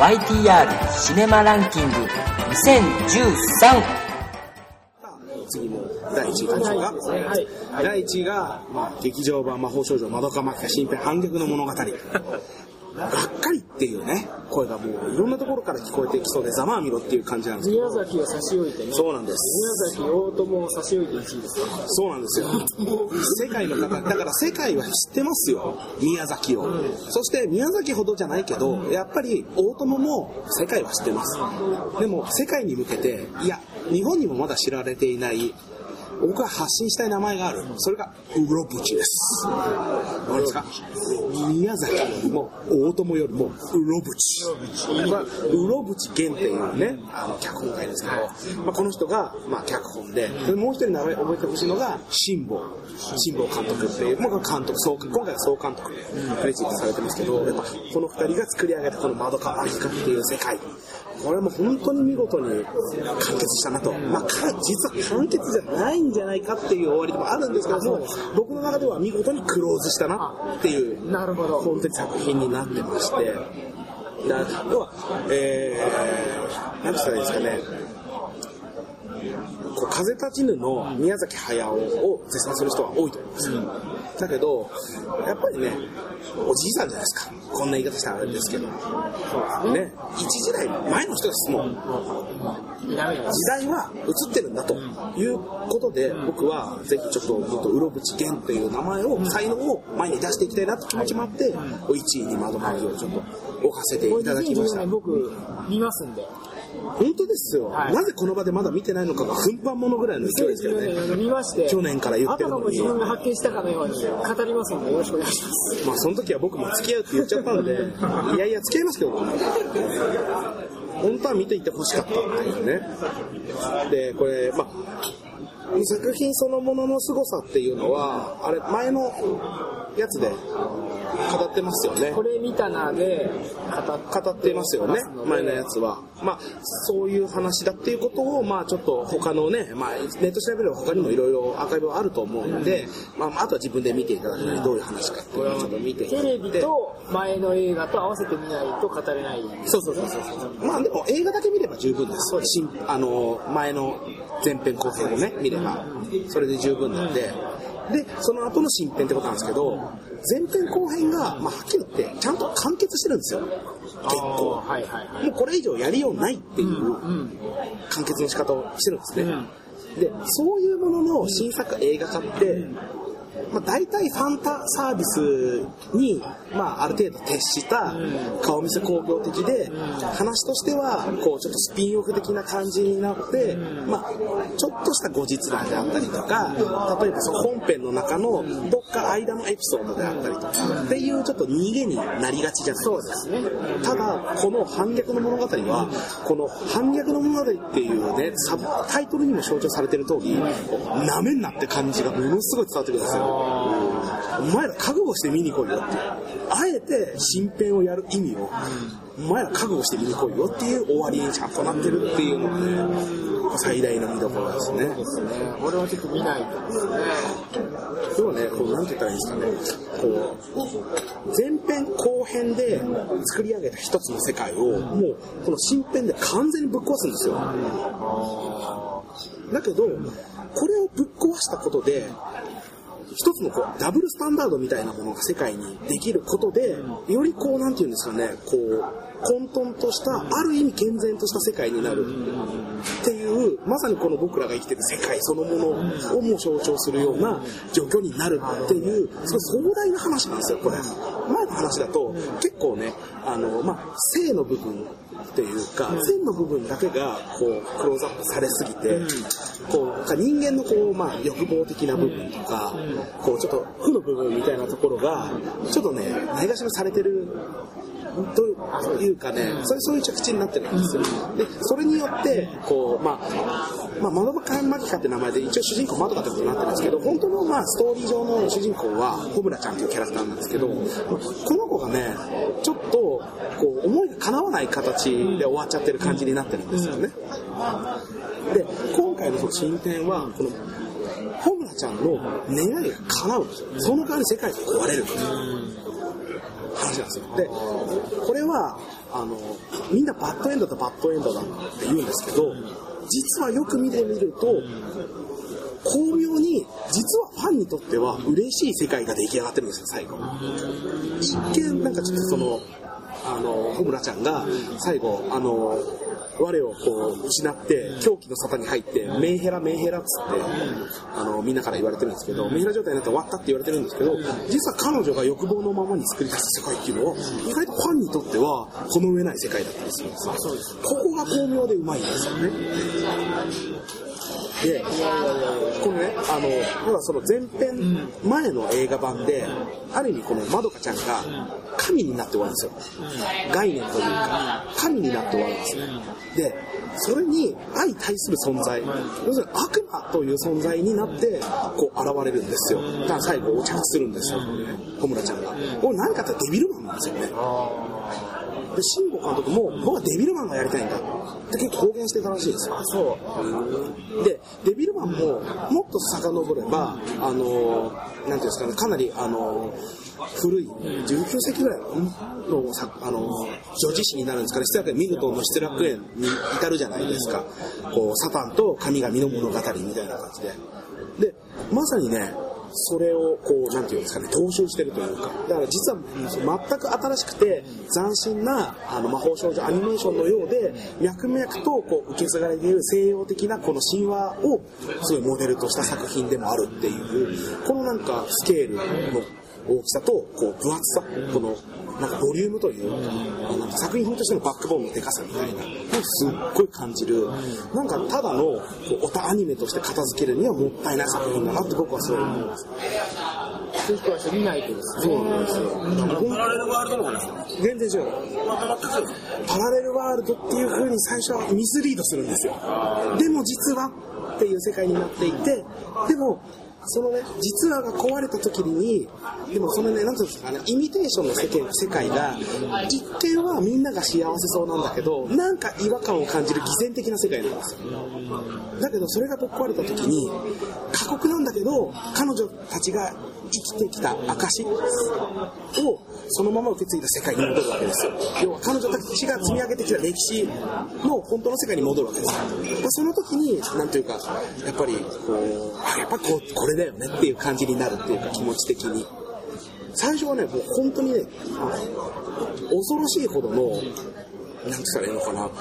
YTR シネマランキング2013。 次も第1位なんでしょうか。第1位が、劇場版魔法少女まどかマキカ新編反逆の物語。がっかりっていうね声がもういろんなところから聞こえてきそうで、ざまあみろっていう感じなんですけど、 宮崎を差し置いてね。 そうなんです。 宮崎大友を差し置いて1位ですか。 そうなんですよ。世界の方だから世界は知ってますよ、宮崎を、そして宮崎ほどじゃないけどやっぱり大友も世界は知ってます。でも世界に向けて、いや日本にもまだ知られていない僕が発信したい名前がある。それがうろぶちです。わかりますか。宮崎よりも大友よりもうろぶち。うろぶち源っていうね脚本家ですけど、この人が脚本で、もう一人名前覚えてほしいのが辛坊監督っていう、監督今回は総監督でクレジットされてますけど、やっぱこの二人が作り上げたこのまどかマギカっていう世界、これはもう本当に見事に完結したなと。実は完結じゃないんじゃないかっていう終わりでもあるんですけども、僕の中では見事にクローズしたなっていう本当に作品になってまして、要は何て言ったらいいですかね、風立ちぬの宮崎駿を絶賛する人は多いと思います。だけどやっぱりね、おじいさんじゃないですか。こんな言い方したらあれですけど、ね、一時代前の人ですもん。時代は移ってるんだということで、僕はぜひちょっともっとうろぶち源という名前を、才能を前に出していきたいなという気持ちもあって、1位に窓マギをちょっと置かせていただきました。 僕見ますんで。 本当ですよ、なぜこの場でまだ見てないのかが奮発物ぐらいの勢いですけどね。 見まして、 去年から言ってるのに、 自分が発見したかのように語りますのでよろしくお願いします。 その時は僕も付き合うって言っちゃったのでいやいや付き合いますけど、本当は見ていて欲しかったっていうね。でこれ作品そのものの凄さっていうのはあれ前のやつで語ってますよね。 これ見たなで語ってますよね、前のやつは。そういう話だっていうことをちょっと他のね、ネット調べれば他にもいろいろアーカイブはあると思うので、あとは自分で見ていただくのにどういう話かっていうのをちょっと見ていただいて、 テレビと前の映画と合わせて見ないと語れない。 そうでも映画だけ見れば十分です。前の前編後編をね見ればそれで十分なんで、でその後の新編ってことなんですけど、前編後編がはっきり言ってちゃんと完結してるんですよ。結構もうこれ以上やりようないっていう完結の仕方をしてるんですね。でそういうものの新作映画化って大体ファンタサービスに、ある程度徹した顔見せ工業的で、話としてはちょっとスピンオフ的な感じになって、ちょっとした後日談であったりとか、例えばその本編の中のどっか間のエピソードであったりとかっていうちょっと逃げになりがちじゃないですか。ただこの反逆の物語は、この反逆の物語っていうねサブタイトルにも象徴されてる通り、なめんなって感じがものすごい伝わってくるんですよ。お前ら覚悟して見に来いよって、あえて新編をやる意味をお前ら覚悟して見に来いよっていう終わりにちゃんとなってるっていうのがね、最大の見どころですね。 俺はちょっと見ないとですね。 今日ねなんて言ったらいいんですかね、前編後編で作り上げた一つの世界をもうこの新編で完全にぶっ壊すんですよ。だけどこれをぶっ壊したことで一つのダブルスタンダードみたいなものが世界にできることで、よりなんていうんですかね、混沌としたある意味健全とした世界になるっていう、まさにこの僕らが生きてる世界そのものをも象徴するような状況になるっていう、すごい壮大な話なんですよ。これ前の話だと結構ね性の部分っていうか、線の部分だけがクローズアップされすぎて、人間の欲望的な部分とか、ちょっと負の部分みたいなところがちょっとねないがしろされてるというかね、そういう着地になってるんですよ。でそれによってまどかマギカって名前で一応主人公まどかってことになってるんですけど、本当のストーリー上の主人公は小村ちゃんというキャラクターなんですけど、この子がねちょっと思いが叶わない形で終わっちゃってる感じになってるんですよね。で今回のその新編はこの小村ちゃんの願いが叶うんですよ。その代わり世界が壊れる話話なんですよ。でこれはみんなバッドエンドだって言うんですけど、実はよく見てみると巧妙に実はファンにとっては嬉しい世界が出来上がってるんですよ。最後一見なんかちょっと穂村ちゃんが最後我をこう失って狂気の沙汰に入ってメンヘラっつってみんなから言われてるんですけど、メンヘラ状態になって終わったって言われてるんですけど、実は彼女が欲望のままに作り出した世界っていうのは意外とファンにとってはこの上ない世界だったりするんですよ。ここが巧妙でうまいんですよね。でこのねただその前編前の映画版である意味このまどかちゃんが神になって終わるんですよ。概念というか神になって終わるんですよ。でそれに相対する存在、要するに悪魔という存在になってこう現れるんですよ。だから最後お茶するんですよ、穂村ちゃんが。これ何かってデビルマンなんですよね。で慎吾監督も僕はデビルマンがやりたいんだって結構公言してたらしいですよ。そうでデビルマンももっと遡ればなんていうんですかね、かなり古い19世紀ぐらいの女子誌になるんですかね。失楽園ミルトンの失楽園に至るじゃないですか。こうサタンと神々の物語みたいな感じでまさにねそれをこうなんていうんですかね、踏襲してるというか、だから実は全く新しくて斬新な魔法少女アニメーションのようで脈々とこう受け継がれている西洋的なこの神話をすごいモデルとした作品でもあるっていうこのなんかスケールの大きさとこう分厚さ、このなんかボリュームというなんか作品としてのバックボーンのでかさみたいなすっごい感じる、なんかただのオタアニメとして片付けるにはもったいない作品だなって僕はすごい思います。 そういう人は見ないとですね。 そうなんですよ。 パラレルワールドの話ですか？ 全然違う。パラレルワールドっていう風に最初はミスリードするんですよ。でも実はっていう世界になっていて、でもそのね実話が壊れた時にでもそのねなんていうんですかね、イミテーションの世界が一見はみんなが幸せそうなんだけどなんか違和感を感じる偽善的な世界なんですよ。だけどそれがぶっ壊れた時に過酷なんだけど彼女たちが生きてきた証をそのまま受け継いだ世界に戻るわけですよ。要は彼女たちが積み上げてきた歴史の本当の世界に戻るわけですよ。その時になんていうかやっぱりこれだよねっていう感じになるっていうか、気持ち的に最初はねもう本当にね恐ろしいほどのなんて言ったらいいのかな、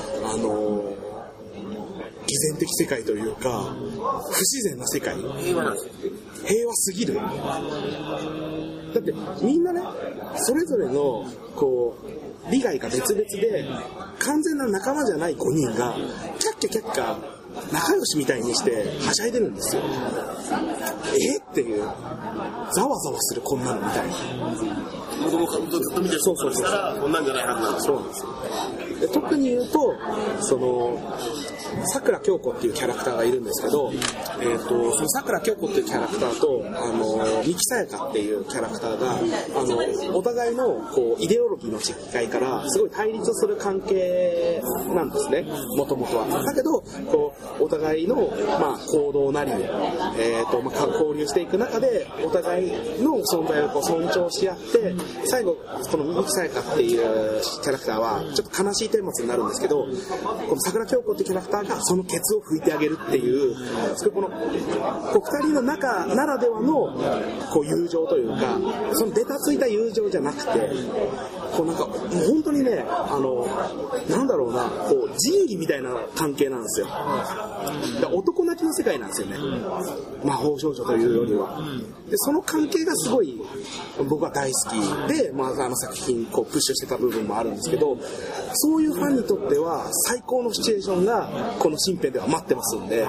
偽善的世界というか不自然な世界、平和すぎる。だってみんなねそれぞれのこう利害が別々で完全な仲間じゃない5人がキャッキャキャッキャ仲良しみたいにしてはしゃいでるんですよ。っていうざわざわするこんなのみたいな。 子供からずっと見てる人からしたらこんなんじゃないはずなんですよ。 そうなんですよ。で特に言うとその桜京子っていうキャラクターがいるんですけど、その桜京子っていうキャラクターと三木さやかっていうキャラクターがお互いのこうイデオロギーの違いからすごい対立する関係なんですね、もともとは。だけどこうお互いの、行動なり、交流していく中でお互いの存在をこう尊重し合って最後この三木さやかっていうキャラクターはちょっと悲しい顛末になるんですけど、この桜京子っていうキャラクターがそのケツを拭いてあげるっていうこの2人の中ならではのこう友情というか、そのベタついた友情じゃなくてこうなんかもう本当にねなんだろうな、こう仁義みたいな関係なんですよ。男泣きの世界なんですよね、魔法少女というよりは。でその関係がすごい僕は大好きで、作品こうプッシュしてた部分もあるんですけど、そういうファンにとっては最高のシチュエーションがこの新編では待ってますんで、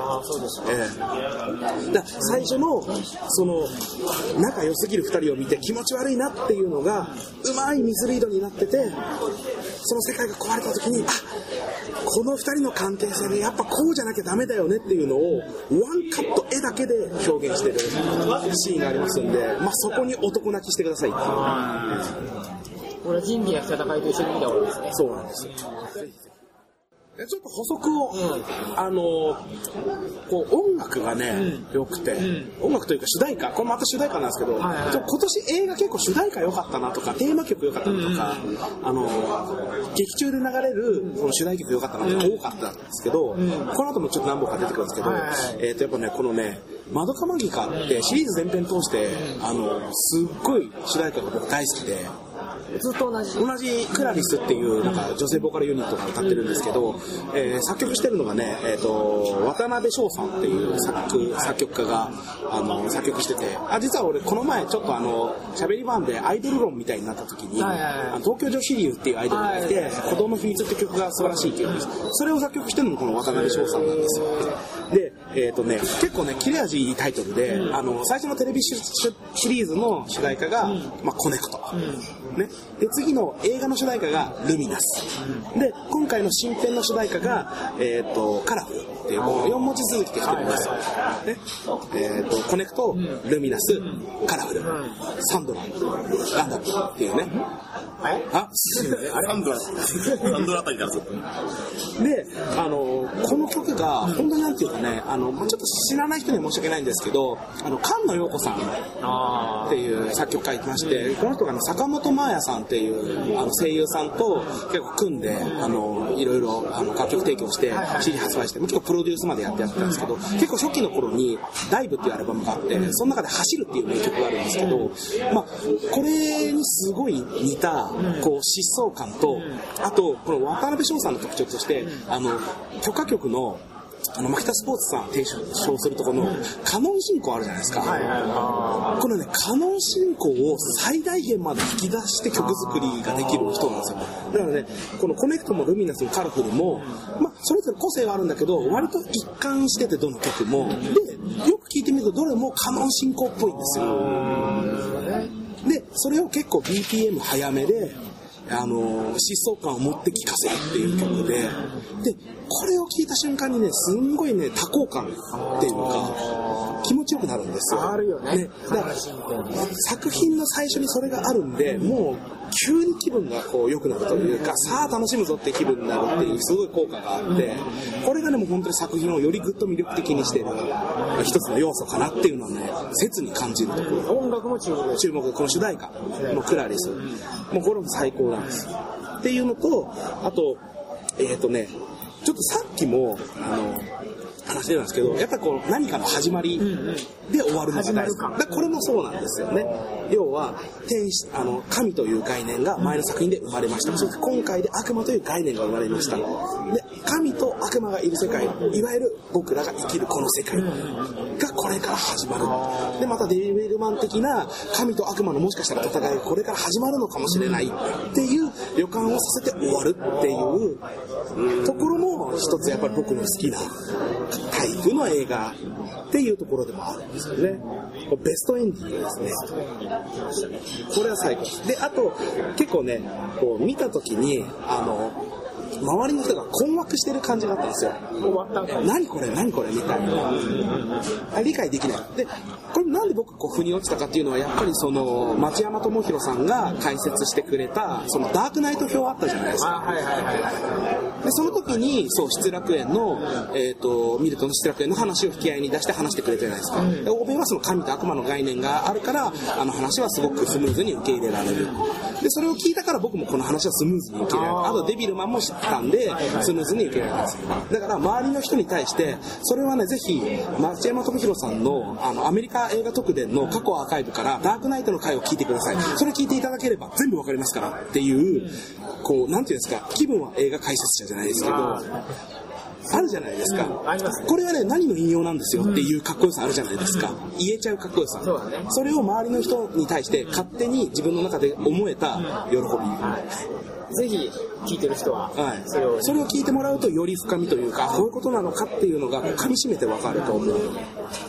だ最初のその仲良すぎる2人を見て気持ち悪いなっていうのがうまいミスリードになってて、その世界が壊れた時にこの2人の関係性でやっぱこうじゃなきゃダメだよねっていうのをワンカット絵だけで表現してるシーンがありますんで、そこに男泣きしてくださいっていう。 これ仁義なき戦いと一緒に見た方がいいですね。 そうなんですよ。 ちょっと補足を、こう音楽がね、良くて、音楽というか主題歌、これまた主題歌なんですけど、今年映画結構主題歌良かったなとか、テーマ曲良かったなとか、劇中で流れるその主題曲良かったなって多かったんですけど、この後もちょっと何本か出てくるんですけど、やっぱね、このね、マドカマギカってシリーズ全編通して、すっごい主題歌が僕大好きで、 ずっと同じクラリスっていうなんか女性ボーカルユニットが歌ってるんですけど、作曲してるのがね、渡辺翔さんっていう作曲家が作曲してて、実は俺この前ちょっと喋り版でアイドル論みたいになった時に、東京女子流っていうアイドルがいて、鼓動の秘密って曲が素晴らしいっていうんです。それを作曲してるのもこの渡辺翔さんなんですよ。で、結構ね、切れ味いいタイトルで、最初のテレビシリーズの主題歌が、コネクト。ね。で、次の映画の主題歌がルミナス。で、今回の新編の主題歌が、カラフルっていう、4文字続きで来てるんですよ。ね。コネクト、ルミナス、カラフル、サンドラ、ランダムっていうね。 サンドラあたりからで、この曲が、本当になんていうかね、ちょっと知らない人には申し訳ないんですけど、菅野陽子さんっていう作曲家いまして、この人が坂本真綾さんっていう声優さんと結構組んで、いろいろ楽曲提供して CD 発売して、結構プロデュースまでやってたんですけど、結構初期の頃にダイブっていうアルバムがあって、その中で走るっていう名曲があるんですけど、これにすごい似たこう疾走感と、あとこの渡辺翔さんの特徴として、許可局のマキタスポーツさん提唱するところのカノン進行あるじゃないですか。このね、カノン進行を最大限まで引き出して曲作りができる人なんですよ。だからね、このコネクトもルミナスもカラフルも、それぞれ個性はあるんだけど、割と一貫しててどの曲も。で、よく聴いてみるとどれもカノン進行っぽいんですよ。で、それを結構 BPM 早めで、疾走感を持って聴かせるっていう曲で、これを聴いた瞬間にね、すんごいね、多幸感っていうか、気持ちよくなるんですよ。 あるよね。 だから作品の最初にそれがあるんで、もう急に気分がこう良くなるというか、さあ楽しむぞって気分になるっていうすごい効果があって、これがね、もう本当に作品をよりぐっと魅力的にしている一つの要素かなっていうのはね、切に感じるところ。 音楽も注目で、この主題歌のクラリス、もうこれも最高なんですっていうのと、あとちょっとさっきも話してるんですけど、やっぱりこう何かの始まりで終わるのが大事。これもそうなんですよね。要は神という概念が前の作品で生まれました。そして今回で悪魔という概念が生まれました。で、神と悪魔がいる世界、いわゆる僕らが生きるこの世界がこれから始まる。で、またデビルマン的な神と悪魔のもしかしたら戦いがこれから始まるのかもしれないっていう予感をさせて終わるっていうところも一つやっぱり僕の好きなタイプの映画っていうところでもあるんですよね。ベストエンディングですね。これは最高です。で、あと結構ね、こう見た時に周りの人が困惑してる感じがあったんですよ。何これみたいな。理解できない。で、これなんで僕腑に落ちたかっていうのは、やっぱりその町山智博さんが解説してくれたそのダークナイト表あったじゃないですか。で、その時に失楽園のミルトの失楽園の話を引き合いに出して話してくれたじゃないですか。で、欧米はその神と悪魔の概念があるから、話はすごくスムーズに受け入れられる。で、それを聞いたから僕もこの話はスムーズに受け入れられる。あとデビルマンも知ったんでスムーズに受け入れられます。だから周りの人に対してそれはね、ぜひ町山智博さんのアメリカ映画特典の過去アーカイブからダークナイトの回を聞いてください。それ聞いていただければ全部わかりますからっていう、こうなんていうんですか、気分は映画解説者じゃないですけど、あるじゃないですか。これはね、何の引用なんですよっていうかっこよさあるじゃないですか。言えちゃうかっこよさ。それを周りの人に対して勝手に自分の中で思えた喜び。 ぜひ聞いてる人は、 それを聞いてもらうとより深みというか、こういうことなのかっていうのが噛み締めてわかると思う。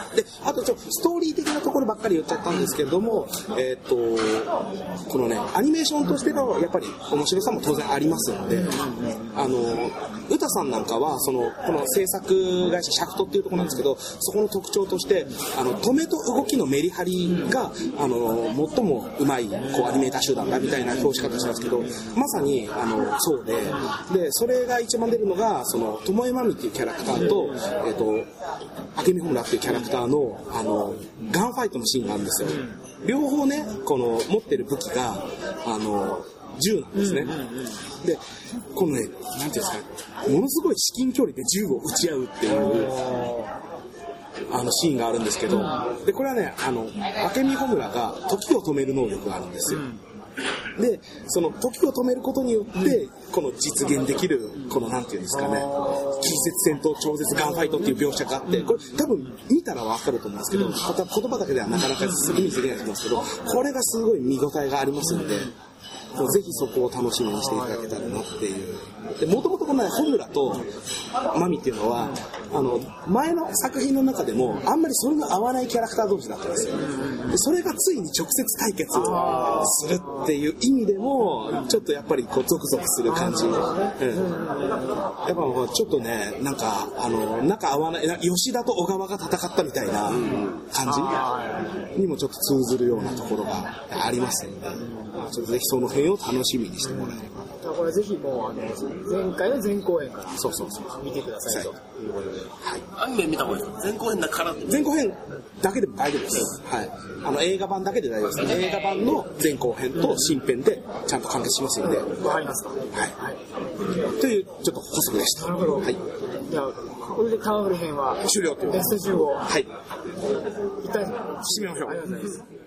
で、あとストーリー的なところばっかり言っちゃったんですけれども、このね、アニメーションとしてのやっぱり面白さも当然ありますので、ウタさんなんかはこの制作会社シャフトっていうところなんですけど、そこの特徴として止めと動きのメリハリが最もうまいアニメーター集団だみたいな表し方したんですけど、まさにそうで、それが一番出るのが巴真美っていうキャラクターと明美穂村っていうキャラクターのガンファイトのシーンがあるんですよ。両方ね、持ってる武器が銃なんですね。で、このね、なんていうんですか、ものすごい至近距離で銃を撃ち合うっていうシーンがあるんですけど、でこれはね、明美穂村が時を止める能力があるんですよ。で、その時を止めることによって、この実現できるなんていうんですかね、近接戦と超絶ガンファイトっていう描写があって、これ多分見たらわかると思うんですけど、また言葉だけではなかなか意味できないと思うんですけど、これがすごい見応えがありますので、ぜひそこを楽しみにしていただけたらなっていう。で、もともとこの穂村とマミっていうのは前の作品の中でもあんまりそれの合わないキャラクター同士だったんですよ。でそれがついに直接対決するっていう意味でもちょっとやっぱりゾクゾクする感じ、やっぱちょっとね、なんか仲合わない吉田と小川が戦ったみたいな感じにもちょっと通ずるようなところがありますので、ちょっとぜひその辺を楽しみにしてもらえれば。 これぜひもう前回の前後編から見てくださいということで、 アニメ見た方がいいですか？前後編だから前後編だけでも大丈夫です。はい。映画版だけで大丈夫です。映画版の前後編と新編でちゃんと完結しますので。 わかりますか？ はい。というちょっと補足でした。 なるほど。 はい。 じゃあこれでカーブル編は終了という。 ベスト10をはい。 一旦締めましょう。 ありがとうございます。